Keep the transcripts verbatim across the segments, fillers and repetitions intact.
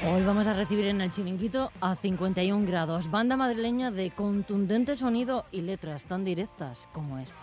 Hoy vamos a recibir en el Chiringuito a cincuenta y un grados, banda madrileña de contundente sonido y letras tan directas como esta.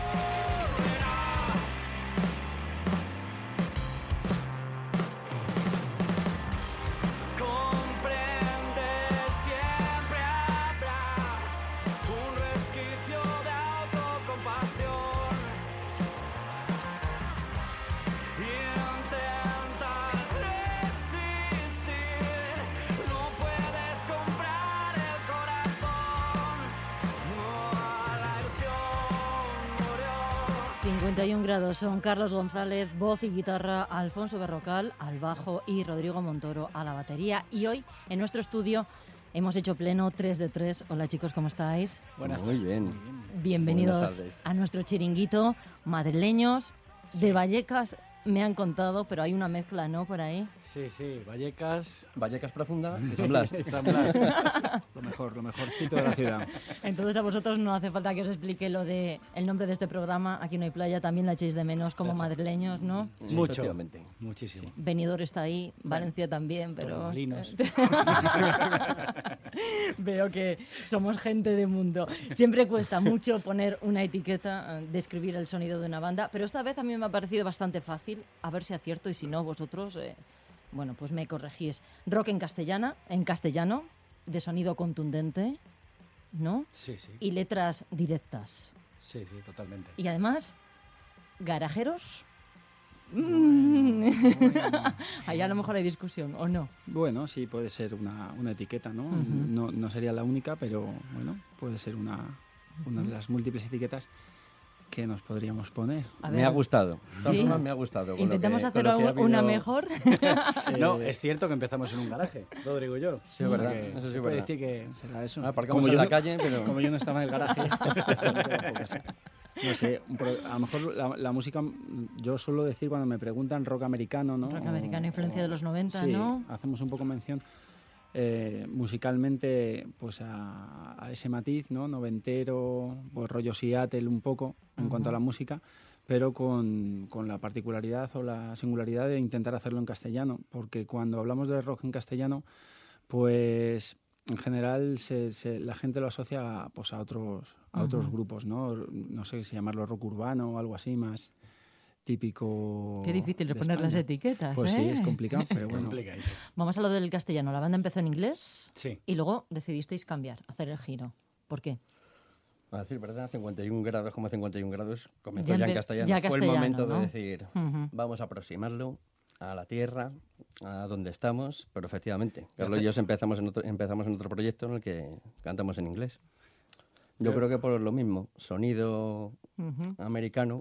cincuenta y un grados son Carlos González, voz y guitarra, Alfonso Berrocal al bajo y Rodrigo Montoro a la batería. Y hoy en nuestro estudio hemos hecho pleno tres de tres. Hola chicos, ¿cómo estáis? Buenas Muy bien. Bienvenidos a nuestro chiringuito, madrileños, sí. De Vallecas. Me han contado, pero hay una mezcla, ¿no? Por ahí. Sí, sí, Vallecas. Vallecas profunda y San Blas. San Blas. Lo mejor, lo mejorcito de la ciudad. Entonces a vosotros no hace falta que os explique lo de el nombre de este programa. Aquí no hay playa, también la echéis de menos como madrileños, ¿no? Sí, mucho, muchísimo. Benidorm está ahí, Valencia también, pero... Torremolinos. Veo que somos gente de mundo. Siempre cuesta mucho poner una etiqueta, describir el sonido de una banda, pero esta vez a mí me ha parecido bastante fácil. A ver si acierto y si no, vosotros, eh, bueno, pues me corregís. Rock en castellana, en castellano, de sonido contundente, ¿no? Sí, sí. Y letras directas. Sí, sí, totalmente. Y además, garajeros. Bueno, bueno. Ahí a lo mejor hay discusión, ¿o no? Bueno, sí, puede ser una, una etiqueta, ¿no? Uh-huh. no? No sería la única, pero bueno, puede ser una, una de las múltiples etiquetas que nos podríamos poner. Me ha gustado. De todas ¿Sí? formas, me ha gustado. Intentemos que, hacer habido... una mejor. eh, no, es cierto que empezamos en un garaje, Rodrigo y yo. Sí, es verdad. Que eso sí, puede verdad. decir que será eso. Ah, como en la no, calle, pero... Como yo no estaba en el garaje. No sé, a lo mejor la, la música, yo suelo decir cuando me preguntan rock americano, ¿no? Rock americano, o, influencia o, de los noventa, sí, ¿no? Hacemos un poco mención eh, musicalmente pues a, a ese matiz, ¿no? Noventero, pues rollo Seattle un poco en uh-huh. cuanto a la música, pero con, con la particularidad o la singularidad de intentar hacerlo en castellano, porque cuando hablamos de rock en castellano, pues... En general se, se, la gente lo asocia a, pues, a otros a uh-huh. otros grupos, ¿no? No sé si llamarlo rock urbano o algo así más típico. Qué difícil de, de poner España. Las etiquetas, Pues ¿eh? sí, es complicado, pero bueno. Vamos a lo del castellano. La banda empezó en inglés sí. y luego decidisteis cambiar, hacer el giro. ¿Por qué? A decir verdad, cincuenta y un grados, como cincuenta y un grados, comenzó ya, ya en castellano. Ya Fue castellano, el momento ¿no? de decir, uh-huh. vamos a aproximarlo a la tierra, a donde estamos, pero efectivamente, Carlos y yo empezamos en otro, empezamos en otro proyecto en el que cantamos en inglés. Yo pero... creo que por lo mismo, sonido uh-huh. americano,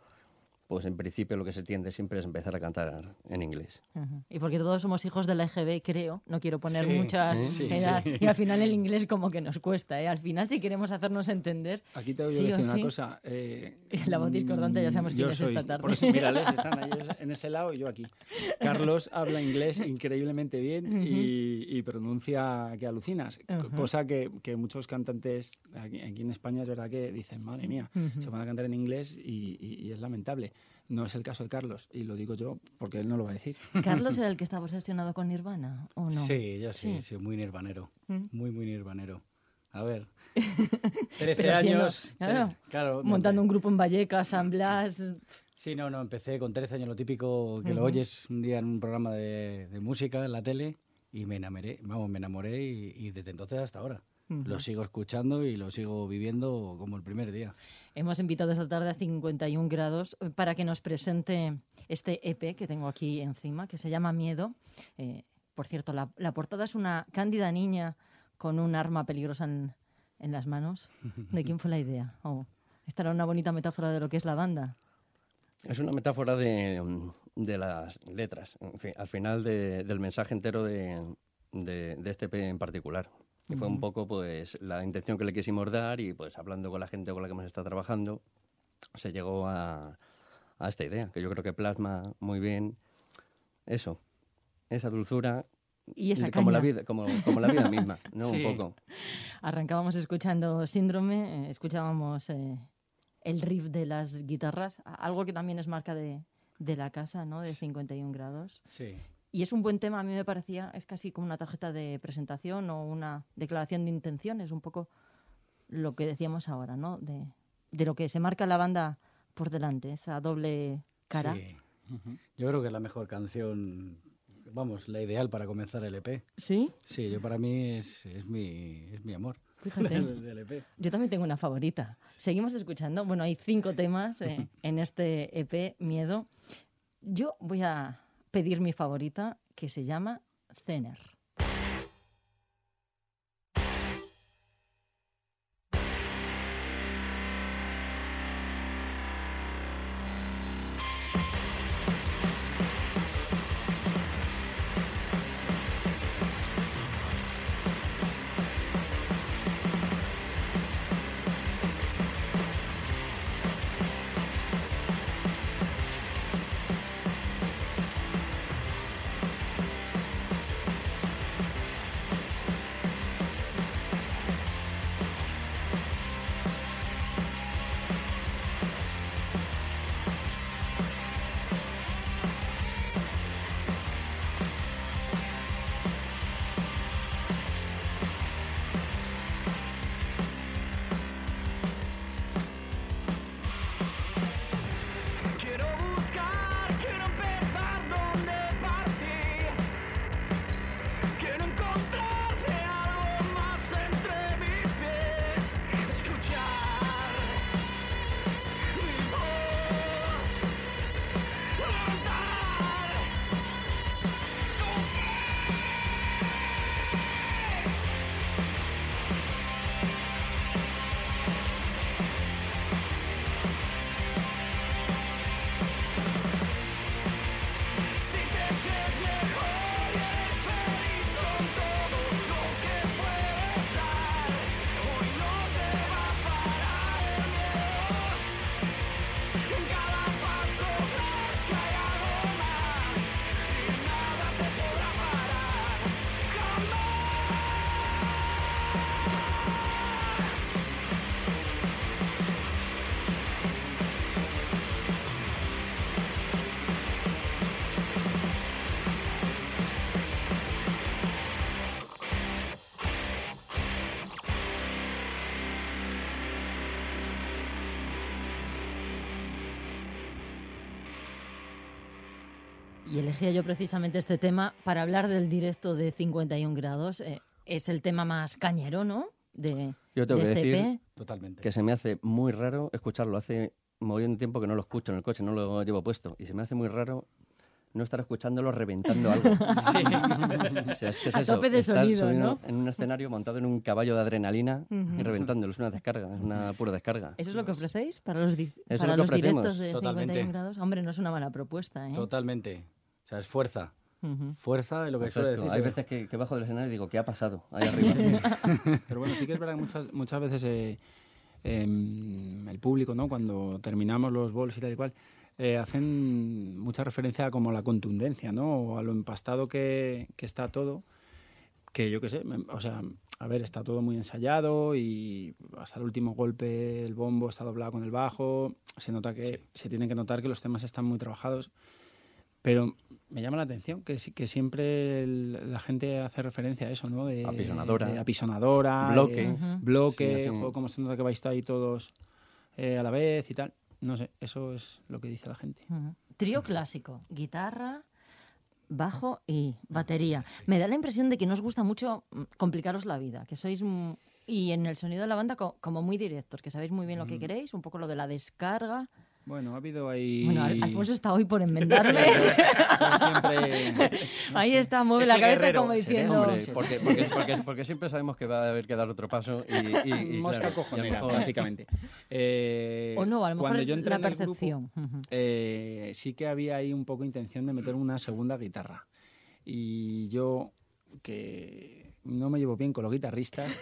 pues en principio lo que se tiende siempre es empezar a cantar en inglés. Uh-huh. Y porque todos somos hijos de la E G B, creo, no quiero poner sí, muchas sí, edad, sí. y al final el inglés como que nos cuesta, ¿eh? Al final si queremos hacernos entender... Aquí te voy sí a decir una sí. cosa. Eh, la voz discordante ya sabemos quién es soy, esta tarde. Por eso, mírales, están ellos en ese lado y yo aquí. Carlos habla inglés increíblemente bien uh-huh. y, y pronuncia que alucinas, uh-huh. cosa que, que muchos cantantes aquí, aquí en España es verdad que dicen, madre mía, uh-huh. se van a cantar en inglés y, y, y es lamentable. No es el caso de Carlos, y lo digo yo porque él no lo va a decir. ¿Carlos era el que estaba obsesionado con Nirvana o no? Sí, yo sí, sí, sí muy nirvanero. ¿Mm? Muy, muy nirvanero. A ver, trece Pero años... Siendo, claro, tre- claro, montando no, un grupo en Vallecas, San Blas... Sí, no, no, empecé con trece años, lo típico que uh-huh. lo oyes un día en un programa de, de música en la tele, y me enamoré, vamos, me enamoré y, y desde entonces hasta ahora. Uh-huh. Lo sigo escuchando y lo sigo viviendo como el primer día. Hemos invitado esta tarde a cincuenta y un grados para que nos presente este E P que tengo aquí encima, que se llama Miedo. Eh, por cierto, la, la portada es una cándida niña con un arma peligrosa en, en las manos. ¿De quién fue la idea? Oh, esta era una bonita metáfora de lo que es la banda. Es una metáfora de, de las letras, en fin, al final de, del mensaje entero de, de, de este E P en particular. Y fue un poco pues la intención que le quisimos dar y pues hablando con la gente con la que hemos estado trabajando se llegó a, a esta idea, que yo creo que plasma muy bien eso, esa dulzura y esa como caña. la vida, como, como la vida misma, ¿no? Sí. Un poco. Arrancábamos escuchando Síndrome, eh, escuchábamos eh, el riff de las guitarras, algo que también es marca de, de la casa, ¿no? De cincuenta y un grados. Sí. y es un buen tema, a mí me parecía, es casi como una tarjeta de presentación o una declaración de intenciones, un poco lo que decíamos ahora, ¿no? De, de lo que se marca la banda por delante, esa doble cara. Sí. Uh-huh. Yo creo que es la mejor canción, vamos, la ideal para comenzar el E P. ¿Sí? Sí, yo para mí es, es, mi, es mi amor. Fíjate, del, del E P. Yo también tengo una favorita. Seguimos escuchando, bueno, hay cinco temas eh, en este E P, Miedo. Yo voy a pedir mi favorita, que se llama Zener. Y elegía yo precisamente este tema para hablar del directo de cincuenta y un grados. Eh, es el tema más cañero, ¿no? De, Yo tengo de que este decir E P. Totalmente. que se me hace muy raro escucharlo. Hace muy tiempo que no lo escucho en el coche, no lo llevo puesto. Y se me hace muy raro no estar escuchándolo reventando algo. Sí. O sea, es que es A eso, tope de estar sonido, subiendo ¿no? en un escenario montado en un caballo de adrenalina Ujú. y reventándolo. Es una descarga, es una pura descarga. ¿Eso es lo que ofrecéis para los, di- es para lo que los ofrecemos. directos de Totalmente. cincuenta y un grados? Hombre, no es una mala propuesta, ¿eh? Totalmente. O sea, es fuerza. Ujú. Fuerza es lo que suele Perfecto. decirse. Hay veces que, que bajo del escenario y digo, ¿qué ha pasado ahí arriba? Pero bueno, sí que es verdad que muchas, muchas veces eh, em, el público, ¿no? Cuando terminamos los bolos y tal y cual, eh, hacen mucha referencia a como la contundencia, ¿no? O a lo empastado que, que está todo, que yo qué sé, me- o sea, a ver, está todo muy ensayado y hasta el último golpe el bombo está doblado con el bajo, se nota que se tiene que notar que los temas están muy trabajados. Pero me llama la atención que, sí- que siempre el- la gente hace referencia a eso, ¿no? De, Apisonadora. de apisonadora. Bloque. de Ujú. bloque, Sí, así. jo, cómo se nota que vais ahí todos eh, a la vez y tal. No sé, eso es lo que dice la gente. Ujú. Trío clásico, guitarra, bajo y batería. Me da la impresión de que no os gusta mucho mm, complicaros la vida, que sois... mm, y en el sonido de la banda co- como muy directos, que sabéis muy bien lo que queréis, un poco lo de la descarga. Bueno, ha habido ahí... Bueno, Al- Alfonso está hoy por enmendarme. Yo siempre... Ahí está, mueve Ese la cabeza guerrero, como ese diciendo... Hombre, porque, porque, porque, porque siempre sabemos que va a haber que dar otro paso y, y, y Mosca claro, cojonera, y a lo mejor- básicamente. Eh, O no, a lo mejor cuando es yo entré la en el grupo, percepción. Ujú. eh, sí que había ahí un poco intención de meter una segunda guitarra. Y yo, que no me llevo bien con los guitarristas,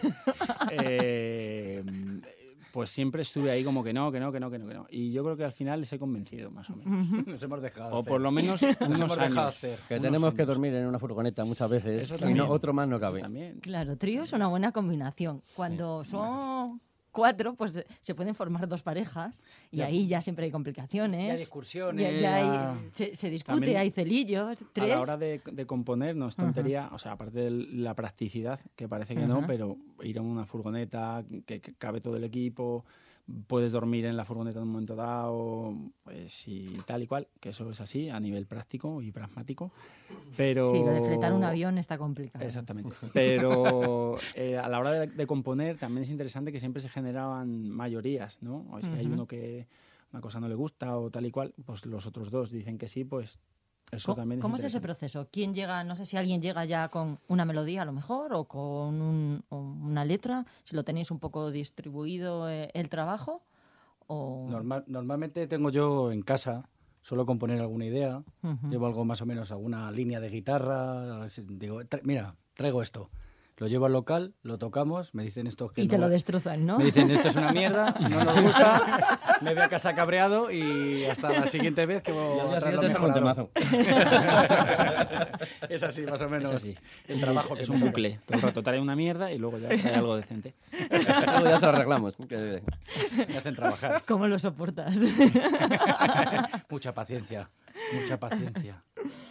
eh, pues siempre estuve ahí como que no, que no, que no, que no, que no. Y yo creo que al final les he convencido, más o menos. Nos hemos dejado O hacer. por lo menos Nos unos hemos dejado años. hacer. Que Unos tenemos que años. dormir en una furgoneta muchas veces Eso y también. no, otro más no Eso cabe. también. Claro, trío es una buena combinación. Cuando son cuatro, pues se pueden formar dos parejas y Ya. ahí ya siempre hay complicaciones. Ya hay discusiones. Ya, ya hay- ya- se, se discute, También hay celillos. Tres. A la hora de, de componer no es tontería, o sea, aparte de la practicidad, que parece que Ajá. no, pero ir en una furgoneta, que, que cabe todo el equipo, puedes dormir en la furgoneta en un momento dado, pues y tal y cual, que eso es así a nivel práctico y pragmático, pero... Sí, lo de fletar un avión está complicado. Exactamente. Pero eh, a la hora de, de componer también es interesante que siempre se generaban mayorías, ¿no? O si hay Ujú. uno que una cosa no le gusta o tal y cual, pues los otros dos dicen que sí, pues eso ¿Cómo, también es cómo es ese interesante. proceso? ¿Quién llega? No sé si alguien llega ya con una melodía a lo mejor o con un- o una letra, si lo tenéis un poco distribuido eh, el trabajo o... Normal, normalmente tengo yo en casa, suelo componer alguna idea, Ujú. llevo algo más o menos, alguna línea de guitarra, así, digo, tra- mira, traigo esto. Lo llevo al local, lo tocamos, me dicen estos que Y te no lo va- destrozan, ¿no? Me dicen, esto es una mierda, no nos gusta, me voy a casa cabreado y hasta la siguiente vez que voy Y al a día traer lo siguiente sale un mejorado. temazo. Es así, más o menos, Es así. el trabajo que Es me un toca. bucle. Todo el rato trae una mierda y luego ya trae algo decente. Luego ya se lo arreglamos. Que- Me hacen trabajar. ¿Cómo lo soportas? Mucha paciencia, mucha paciencia.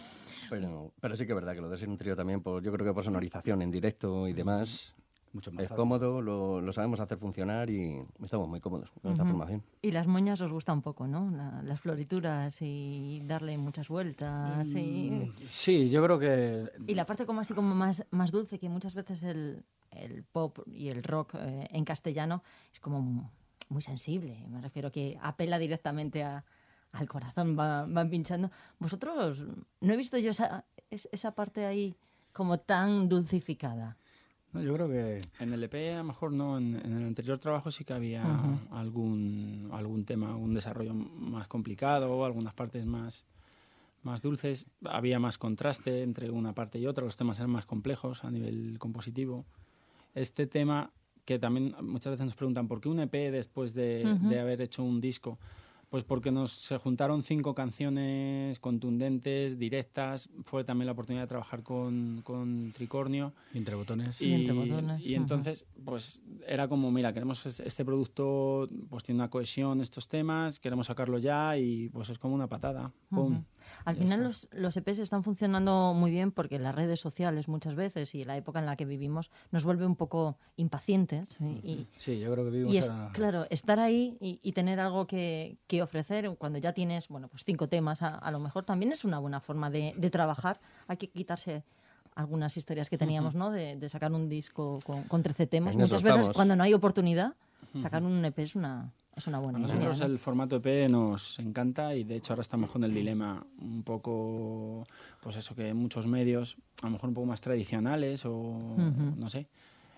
Pero, pero sí que es verdad que lo de ser un trío también, por, yo creo que por sonorización en directo y demás, Mucho más es fácil. cómodo, lo, lo sabemos hacer funcionar y estamos muy cómodos con esta Ujú. formación. Y las moñas os gusta un poco, ¿no? La- las florituras y darle muchas vueltas y... Sí, yo creo que... Y la parte como así como más, más dulce, que muchas veces el, el pop y el rock eh, en castellano es como mu- muy sensible. Me refiero que apela directamente a, al corazón, va- van pinchando. Vosotros, no he visto yo esa, es- esa parte ahí como tan dulcificada. No, yo creo que... En el E P a lo mejor no, en, en el anterior trabajo sí que había Ujú. algún, algún tema, un desarrollo más complicado, algunas partes más, más dulces, había más contraste entre una parte y otra, los temas eran más complejos a nivel compositivo. Este tema, que también muchas veces nos preguntan, ¿por qué un E P después de, Ujú. de haber hecho un disco? Pues porque nos se juntaron cinco canciones contundentes, directas, fue también la oportunidad de trabajar con, con Tricornio. Entre botones. Sí, entre botones, y ujú. entonces, pues era como, mira, queremos es- este producto, pues tiene una cohesión, estos temas, queremos sacarlo ya y pues es como una patada. ¡Pum! Ujú. Al Ya final está. los, los E Pes están funcionando muy bien porque las redes sociales muchas veces y la época en la que vivimos nos vuelve un poco impacientes. ¿sí? Y, Sí, yo creo que vivimos y es, a- claro, estar ahí y, y tener algo que, que ofrecer cuando ya tienes, bueno, pues cinco temas a, a lo mejor también es una buena forma de, de trabajar. Hay que quitarse algunas historias que teníamos, ¿no? De, de sacar un disco con, con trece temas. En eso Muchas veces estamos. cuando no hay oportunidad, sacar un E Pe es una, es una buena A idea. nosotros ¿no? el formato E P nos encanta y de hecho ahora estamos con el dilema un poco, pues eso, que muchos medios, a lo mejor un poco más tradicionales o Ujú. no sé,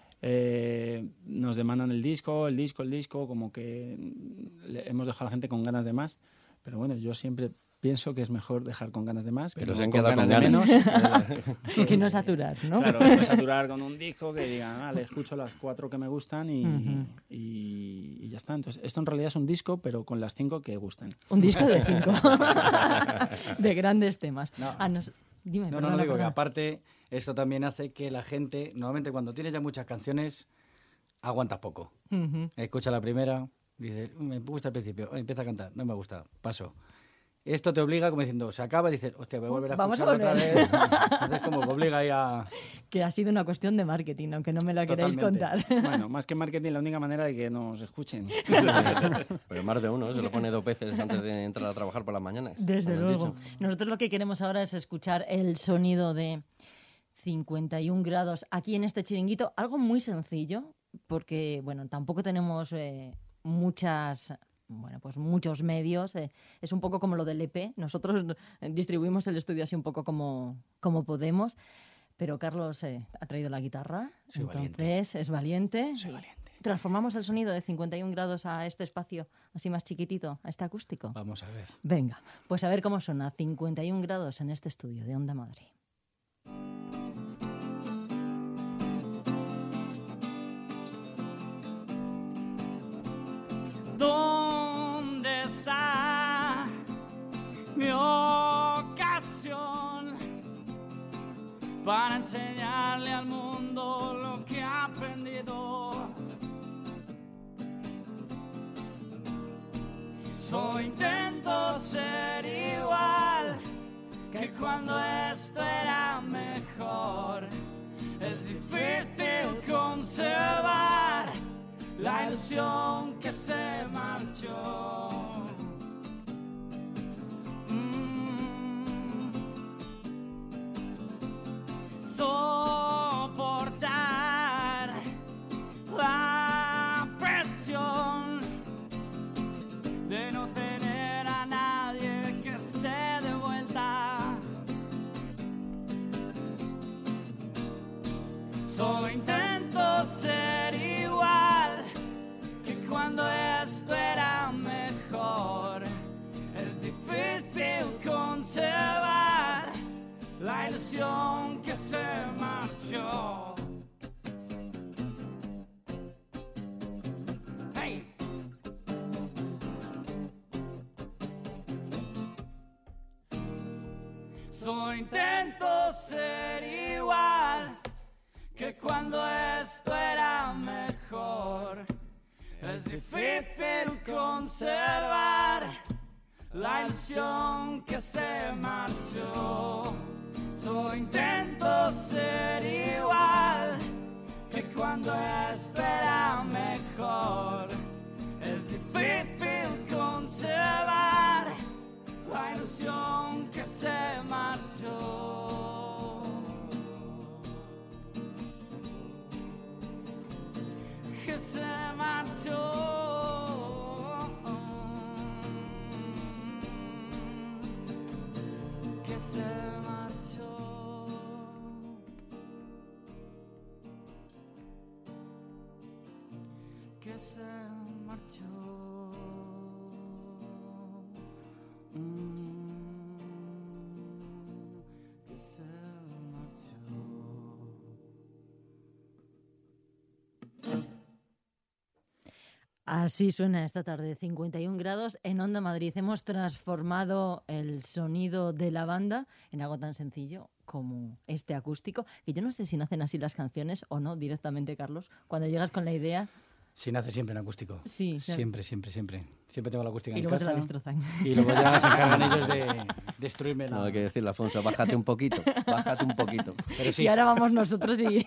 eh, nos demandan el disco, el disco, el disco, como que le hemos dejado a la gente con ganas de más, pero bueno, yo siempre pienso que es mejor dejar con ganas de más que Pero no se han con quedado ganas con de menos. ganas. Que, que no saturar, ¿no? Claro, no saturar con un disco que digan, ah, le escucho las cuatro que me gustan y, Ujú. y- y ya está. Entonces, esto en realidad es un disco, pero con las cinco que gustan. Un disco de cinco. De grandes temas. No. Ah, nos- Dime, No, no, perdona, no digo que perdona. aparte esto también hace que la gente, normalmente cuando tienes ya muchas canciones, aguantas poco. Ujú. Escucha la primera, dices, "Mm, me gusta al principio, oh, empieza a cantar, no me gusta, paso. Esto te obliga, como diciendo, se acaba y dices, hostia, voy a volver a Vamos a escucharlo otra volver. vez. Entonces como que obliga ahí a... Que ha sido una cuestión de marketing, aunque no me la queráis Totalmente. contar. Bueno, más que marketing, la única manera de que nos escuchen. Pero más de uno, ¿eh? Se lo pone dos veces antes de entrar a trabajar por las mañanas. Desde como han luego. dicho. Nosotros lo que queremos ahora es escuchar el sonido de cincuenta y un grados aquí en este chiringuito. Algo muy sencillo, porque bueno, tampoco tenemos eh, muchas... Bueno, pues muchos medios. eh, es un poco como lo del E Pe. Nosotros eh, distribuimos el estudio así un poco como, como podemos. Pero Carlos eh, ha traído la guitarra. Soy entonces valiente. es valiente. Soy y valiente. Transformamos el sonido de cincuenta y un grados a este espacio así más chiquitito, a este acústico. Vamos a ver. Venga, pues a ver cómo suena cincuenta y un grados en este estudio de Onda Madrid. ¿Dónde está mi ocasión para enseñarle al mundo lo que he aprendido? Solo intento ser igual que cuando esto era mejor. Es difícil conservar la ilusión que se marchó. Mm. Soportar la presión de no tener a nadie que esté de vuelta. Solo intento ser igual que cuando esto era mejor. Es difícil conservar la ilusión que se marchó. Hey. Solo intento ser igual que cuando esto era mejor. Es difícil conservar la ilusión que se marchó. Solo intento ser igual que cuando esto era mejor. Es difícil conservar la ilusión que se marchó. Que se marchó. Que se marchó. Que se marchó. Mm. Que se marchó. Así suena esta tarde, cincuenta y un grados en Onda Madrid. Hemos transformado el sonido de la banda en algo tan sencillo como este acústico, que yo no sé si nacen así las canciones o no directamente, Carlos, cuando llegas con la idea. Sí, nace siempre en acústico. Sí, siempre, siempre, siempre. Siempre tengo la acústica y en luego casa. te la destrozan. Y luego ya se encargan ellos de destruirme la... No hay que decirle, Alfonso, bájate un poquito, bájate un poquito. Pero sí, Y ahora vamos nosotros y...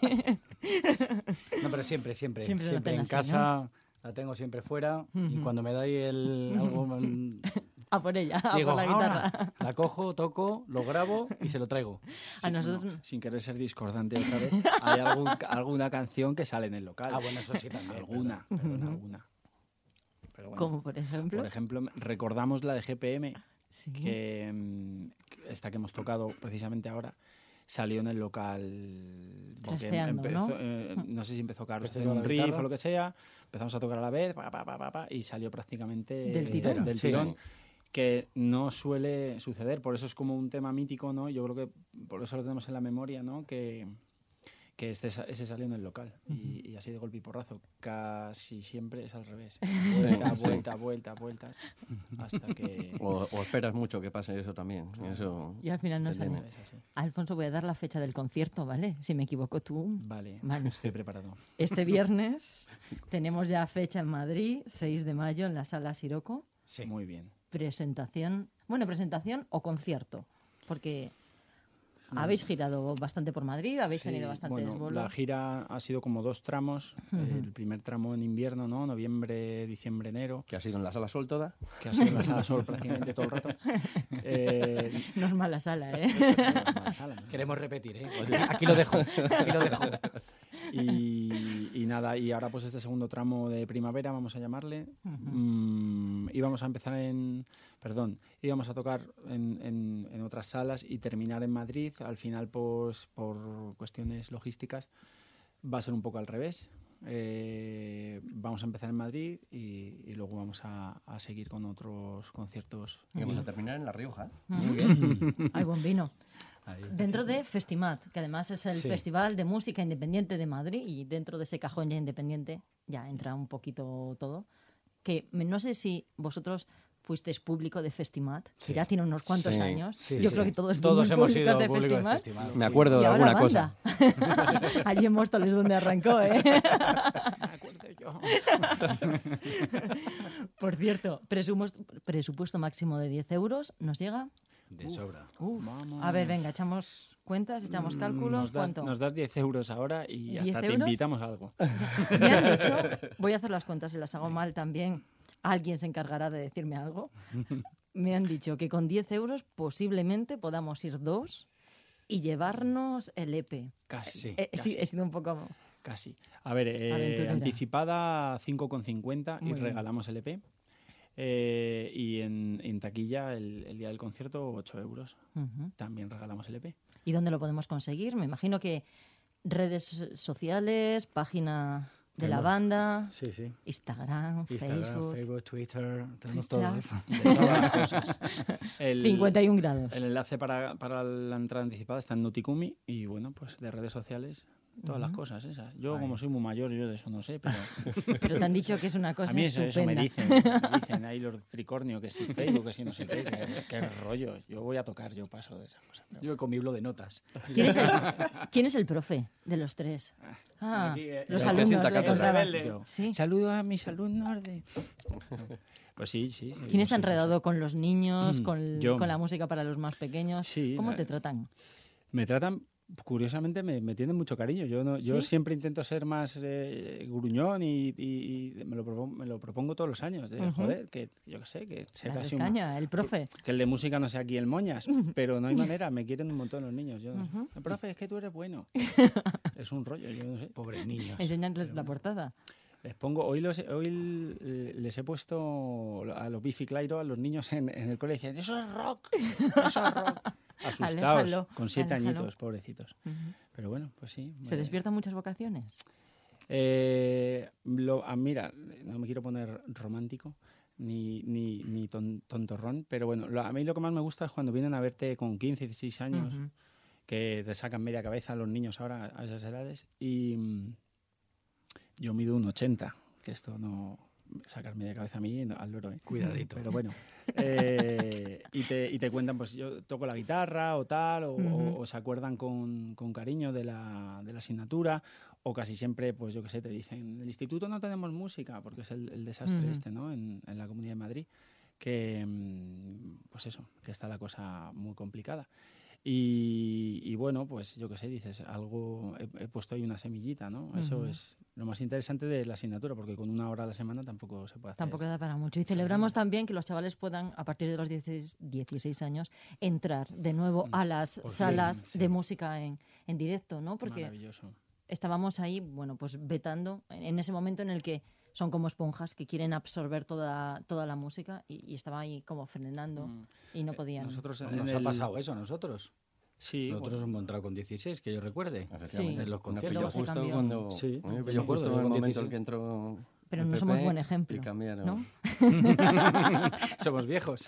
No, pero siempre, siempre. Siempre Siempre, lo en hacen así, casa, la tengo siempre fuera. Y Ujú. cuando me dais el, algo, mm, A por ella, a digo, por la guitarra. ahora, la cojo, toco, lo grabo y se lo traigo. A nosotros... Bueno, sin querer ser discordante otra vez, hay algún- alguna canción que sale en el local. Ah, bueno, eso sí también. Alguna, perdón, perdona, perdón. alguna. Pero bueno, Como por ejemplo... por ejemplo, recordamos la de G P M, Sí. que mm, esta que hemos tocado precisamente ahora, salió en el local. porque Trasteando, empezó, ¿no? eh, no sé si empezó Carlos a Empezó hacer con un la riff guitarra. o lo que sea, empezamos a tocar a la vez, pa, pa, pa, pa, pa, y salió prácticamente Del tirón. eh, del Sí. tirón, que no suele suceder, por eso es como un tema mítico, ¿no? Yo creo que por eso lo tenemos en la memoria, ¿no? Que, que este, sa- ese salió en el local y, y así de golpe y porrazo. Casi siempre es al revés. Vuelta, sí. vuelta, vuelta, vueltas, hasta que... O, o esperas mucho que pase eso también. Eso Y al final no se sale. tiene. Es así. Alfonso, voy a dar la fecha del concierto, ¿vale? Si me equivoco tú. Vale, Vale. estoy preparado. Este viernes tenemos ya fecha en Madrid, seis de mayo, en la Sala Siroco. Sí. Muy bien. Presentación, bueno, presentación o concierto, porque habéis girado bastante por Madrid, habéis Sí, tenido bastantes bueno, bolos. la gira ha sido como dos tramos. Ujú. El primer tramo en invierno, ¿no? Noviembre, diciembre, enero, Que ha sido en la sala Sol toda. que ha sido en la sala Sol prácticamente todo el rato. Eh, No es mala sala, ¿eh? mala sala, ¿no? Queremos repetir, ¿eh? Aquí lo dejo, aquí lo dejo. Y, y nada, y ahora pues este segundo tramo de primavera, vamos a llamarle, mm, íbamos a empezar en, perdón, íbamos a tocar en, en- en otras salas y terminar en Madrid. Al final, pues por cuestiones logísticas, va a ser un poco al revés. Eh, vamos a empezar en Madrid y, y luego vamos a, a seguir con otros conciertos. Y vamos a terminar en La Rioja. Muy bien. Hay buen vino. Ahí. Dentro de Festimat, que además es el Sí. Festival de Música Independiente de Madrid, y dentro de ese cajón ya independiente ya entra un poquito todo. Que me- no sé si vosotros fuisteis público de Festimat, que Sí. ya tiene unos cuantos Sí, años. Sí, Yo sí. creo que todos, Todos fuimos hemos públicos sido de público de Festimat. festival. Me sí. acuerdo Y de ahora alguna cosa. banda. Allí en Móstoles donde arrancó, ¿eh? Me acuerdo yo. yo. Por cierto, presumos- presupuesto máximo de diez euros, ¿nos llega? De sobra. Uf. Vamos. A ver, venga, echamos cuentas, echamos cálculos. Nos das, ¿Cuánto? nos das diez euros ahora y ¿diez hasta te euros? invitamos a algo. Me han dicho, voy a hacer las cuentas, si las hago mal también, alguien se encargará de decirme algo. Me han dicho que con diez euros posiblemente podamos ir dos y llevarnos el E P. Casi. Sí. Eh, sí, casi. he sido un poco... Casi. A ver, eh, Aventurera. anticipada cinco con cincuenta y Muy bien. regalamos el E P. Eh, y en, en taquilla, el, el día del concierto, ocho euros. Ujú. También regalamos el E P. ¿Y dónde lo podemos conseguir? Me imagino que redes sociales, página de la Tenemos- banda, Sí, sí. Instagram, Instagram, Facebook, Facebook, Twitter, tenemos Twitter. todo eso. De todas las cosas. El, cincuenta y un grados. el enlace para, para la entrada anticipada está en Noticumi y, bueno, pues de redes sociales, todas las cosas esas. Yo, Ahí. como soy muy mayor, yo de eso no sé, pero Pero te han dicho que es una cosa a mí eso, eso me estupenda. dicen. Me dicen ahí los tricornio, que si Facebook, que si no sé qué, que- qué rollo. Yo voy a tocar, yo paso de esas cosas. pero- Yo con mi blog de notas. ¿Quién es, el, quién es el profe de los tres? Ah, Aquí, eh, los el que alumnos sienta le cátedra. contaban. Rebelde. Yo, Sí. Saludo a mis alumnos de... Pues sí, sí. sí, ¿Quién está sí, pues enredado con los niños, Mm, con, yo. con la música para los más pequeños? Sí, ¿Cómo la- te tratan? Me tratan, curiosamente, me, me tienen mucho cariño. Yo no, yo ¿Sí? siempre intento ser más eh, gruñón y, y- y me, lo propongo, me lo propongo todos los años. De, Ujú. Joder, que yo qué sé, que sea Darles casi un- caña, el profe. que el de música no sea aquí el moñas, pero no hay manera, me quieren un montón los niños. Yo, Ujú. profe, es que tú eres bueno. Es un rollo, yo no sé. Pobres niños. Enseñarles la portada. Les pongo, hoy, los, hoy l- les he puesto a los Bifi Clyro, a los niños en, en el cole, decían, eso es rock, eso es rock. Asustados, Aléjalo, con siete aléjalo. añitos, pobrecitos. Ujú. Pero bueno, pues sí. ¿Se me- despiertan muchas vocaciones? Eh, lo- ah, mira, no me quiero poner romántico ni, ni, ni ton- tontorrón, pero bueno, lo- a mí lo que más me gusta es cuando vienen a verte con quince, dieciséis años, Ujú. que te sacan media cabeza los niños ahora a esas edades, y mm, yo mido un ochenta, que esto no... sacar media cabeza a mí no, al loro, ¿eh? Cuidadito. Pero bueno, eh, y, te, y te cuentan, pues yo toco la guitarra o tal, o, Ujú. o- o se acuerdan con, con cariño de la, de la asignatura, o casi siempre, pues yo qué sé, te dicen, en el instituto no tenemos música, porque es el, el desastre Ujú. este, ¿no? En, en la Comunidad de Madrid, que, mm, pues eso, que está la cosa muy complicada. Y, y bueno, pues yo qué sé, dices, algo, he, he puesto ahí una semillita, ¿no? Eso Ujú. es lo más interesante de la asignatura, porque con una hora a la semana tampoco se puede hacer. Tampoco da para mucho. Y celebramos también que los chavales puedan, a partir de los dieciséis, dieciséis años, entrar de nuevo a las Por fin, salas sí. de música en, en directo, ¿no? Porque Maravilloso. estábamos ahí, bueno, pues vetando en en ese momento en el que son como esponjas que quieren absorber toda, toda la música y, y estaba ahí como frenando Mm. y no Eh, podían. Nosotros en Nos el- ha pasado eso a nosotros. Sí, Nosotros bueno, hemos entrado con dieciséis, que yo recuerde. Efectivamente. Sí. En los Nos conciertos. pilló Luego se justo cambió. cuando... Sí, a mí me sí, pilló me justo acuerdo, en yo el con momento dieciséis. en que entró... Pero el no P somos P buen ejemplo, Y cambiaron. ¿no? Somos viejos.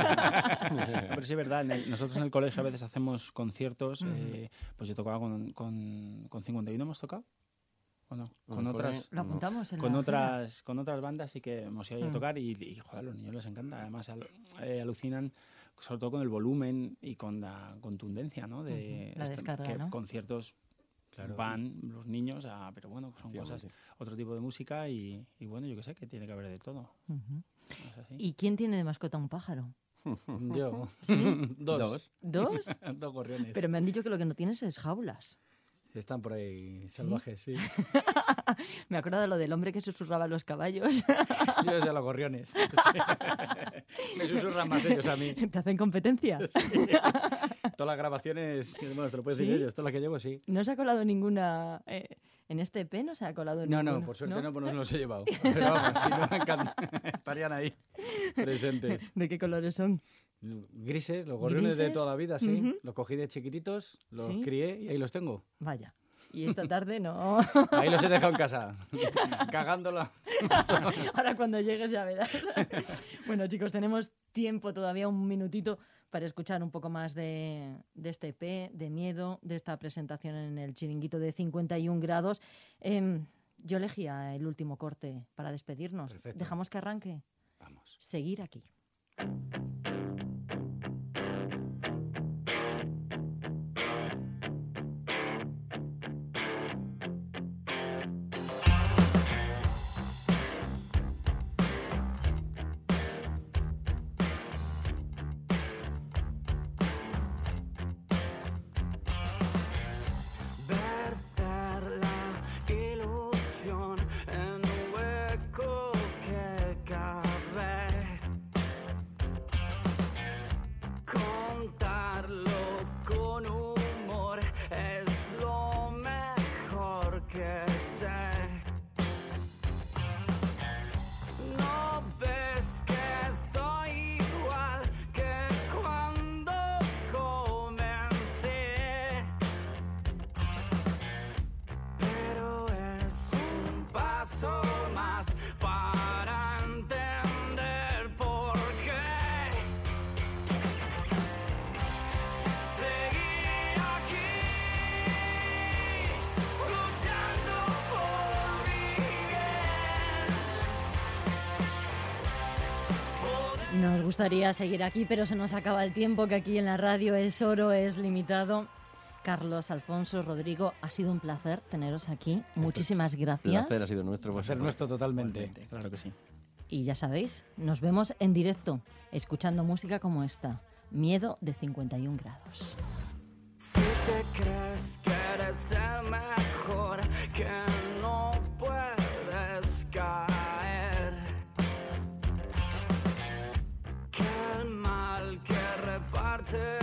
pero sí es verdad, en el- nosotros en el colegio a veces hacemos conciertos, Ujú. eh, pues yo tocaba con, con, con cincuenta y uno, ¿hemos tocado? ¿O no? No, Con por otras... ahí. Lo apuntamos en Con la otras, con otras bandas sí que hemos ido a Mm. tocar y, y, joder, a los niños les encanta. Además, al- eh, alucinan sobre todo con el volumen y con la contundencia, ¿no? De Ujú, la este- descarga, que ¿no? conciertos Claro. van los niños a, pero bueno, son cosas, Efectivamente. otro tipo de música y, y bueno, yo que sé, que tiene que haber de todo. Ujú. ¿No es así? ¿Y quién tiene de mascota un pájaro? Yo. Dos. Dos. ¿Dos? Dos gorriones. Pero me han dicho que lo que no tienes es jaulas. Están por ahí salvajes, sí. Me acuerdo de lo del hombre que susurraba a los caballos. Yo desde los gorriones. Me susurran más ellos a mí. ¿Te hacen competencia? Todas las grabaciones, bueno, te lo puedes decir ¿Sí? ellos, todas las que llevo, sí. ¿No se ha colado ninguna... eh, en este E P no se ha colado No, ninguna? no, por suerte no, pues no los he llevado. Pero vamos, si no me encanta. Estarían ahí, presentes. ¿De qué colores son? Grises, los gorriones de ¿Grises? toda la vida, sí. Ujú. Los cogí de chiquititos, los ¿Sí? crié y ahí los tengo. Vaya. Y esta tarde no. Ahí los he dejado en casa, cagándola. Ahora cuando llegues ya verás. Bueno, chicos, tenemos tiempo todavía, un minutito, para escuchar un poco más de, de este E P, de Miedo, de esta presentación en el chiringuito de cincuenta y un grados. Em, yo elegía el último corte para despedirnos. Perfecto. ¿Dejamos que arranque? Vamos. Seguir aquí. Nos gustaría seguir aquí, pero se nos acaba el tiempo, que aquí en la radio es oro, es limitado. Carlos, Alfonso, Rodrigo, ha sido un placer teneros aquí. Muchísimas El gracias. placer ha sido nuestro. Va a ser nuestro totalmente. Claro que sí. Y ya sabéis, nos vemos en directo, escuchando música como esta. Miedo de cincuenta y un grados. Si te crees que eres el mejor, que no puedes caer, que el mal que reparte